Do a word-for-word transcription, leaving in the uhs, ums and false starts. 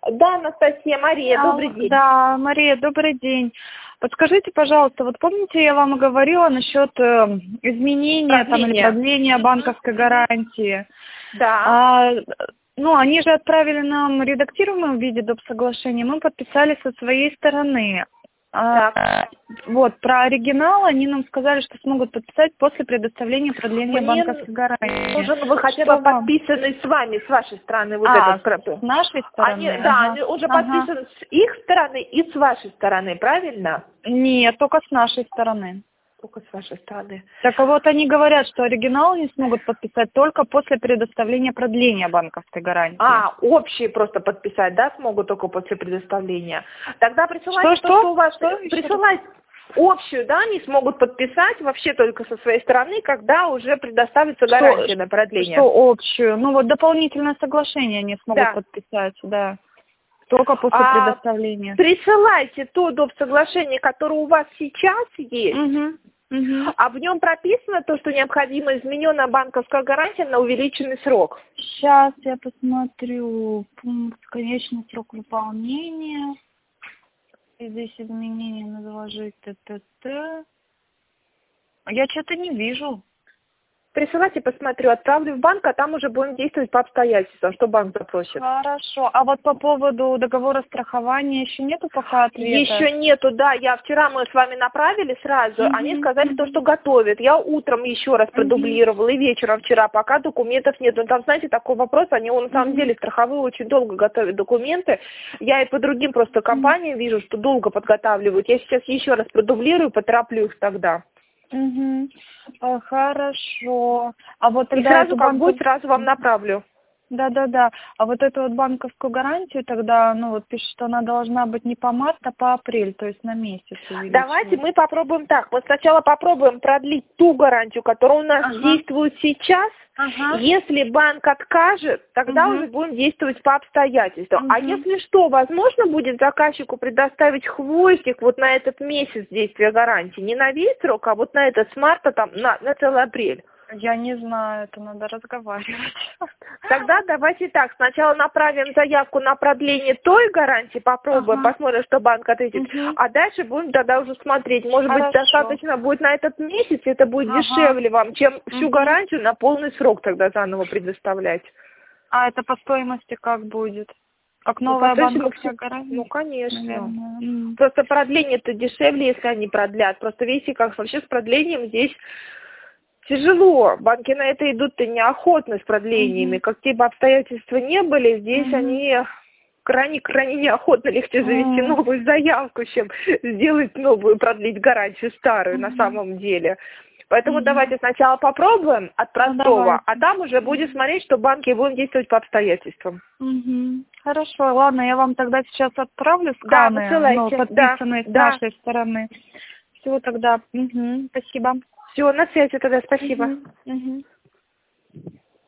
Да, Анастасия, Мария, А, добрый день. Да, Мария, добрый день. Подскажите, пожалуйста, вот помните, я вам говорила насчет э, изменения там, или Продление. продления банковской гарантии? Да. А, ну, они же отправили нам редактируемым в виде доп. Соглашения, мы подписали со своей стороны. А, Так. вот, про оригинал они нам сказали, что смогут подписать после предоставления продления Мне банковской гарантии. нужен бы хотя Что бы вам? подписанный с вами, с вашей стороны, вот А, этот пропил. с нашей Они, стороны? да, Ага. они уже Ага. подписан с их стороны и с вашей стороны, правильно? Нет, только с нашей стороны. Только с вашей стороны. Так вот они говорят, что оригинал не смогут подписать только после предоставления продления банковской гарантии. А, общие просто подписать, да, смогут только после предоставления. Тогда присылайте Что, то, что? что у вас... Что? Присылайте общую, да, они смогут подписать вообще только со своей стороны, когда уже предоставится гарантия Что, на продление. что общую? Ну вот дополнительное соглашение они смогут Да. подписать, да. Только после А, предоставления. Присылайте то доп. Соглашение, которое у вас сейчас есть, Угу. Угу. а в нем прописано то, что необходимо изменена банковская гарантия на увеличенный срок. Сейчас я посмотрю. Пункт конечный срок выполнения. И здесь изменения надо заложить. Т-т-т. Я что-то не вижу. Присылайте, посмотрю, отправлю в банк, а там уже будем действовать по обстоятельствам, что банк запросит. Хорошо. А вот по поводу договора страхования еще нету пока ответа? Еще нету, да. Я вчера мы с вами направили сразу, Мгм. они сказали то, что готовят. Я утром еще раз продублировала и вечером вчера, пока документов нет. Но там, знаете, такой вопрос, они на самом Мгм. деле страховые очень долго готовят документы. Я и по другим просто компаниям вижу, что долго подготавливают. Я сейчас еще раз продублирую, потороплю их тогда. Угу. А, хорошо. А вот И тогда сразу, эту как банку... будет, сразу вам направлю. Да-да-да. А вот эту вот банковскую гарантию тогда, ну вот пишет, что она должна быть не по март, а по апрель, то есть на месяц увеличивать. Давайте мы попробуем так. Мы сначала попробуем продлить ту гарантию, которая у нас Ага. действует сейчас. Ага. Если банк откажет, тогда Угу. уже будем действовать по обстоятельствам. А Угу. если что, возможно будет заказчику предоставить хвостик вот на этот месяц действия гарантии. Не на весь срок, а вот на этот с марта там, на, на целый апрель. Я не знаю, это надо разговаривать. Тогда давайте так, сначала направим заявку на продление той гарантии, попробуем, Ага. посмотрим, что банк ответит, Угу. а дальше будем тогда уже смотреть. Может Хорошо. быть, достаточно будет на этот месяц, это будет Ага. дешевле вам, чем всю Угу. гарантию на полный срок тогда заново предоставлять. А это по стоимости как будет? Как Ну, новая по сути, банковская ну, гарантия? ну, конечно. Наверное. М. Просто продление-то дешевле, если они продлят. Просто видите, как вообще с продлением здесь тяжело. Банки на это идут-то неохотно с продлениями. Мгм. Какие бы обстоятельства не были, здесь Мгм. они крайне-крайне неохотно легче завести М. новую заявку, чем сделать новую, продлить гарантию старую на Мгм. самом деле. Поэтому Мгм. давайте сначала попробуем от Ну, простого, давайте. а там уже будем смотреть, что банки будут действовать по обстоятельствам. Мгм. Хорошо, ладно, я вам тогда сейчас отправлю Да, сканы, высылайте. ну, Да, подписанные с да. нашей стороны. Все тогда. Мгм. Спасибо. Все, на связи тогда, спасибо. Мгм. Мгм.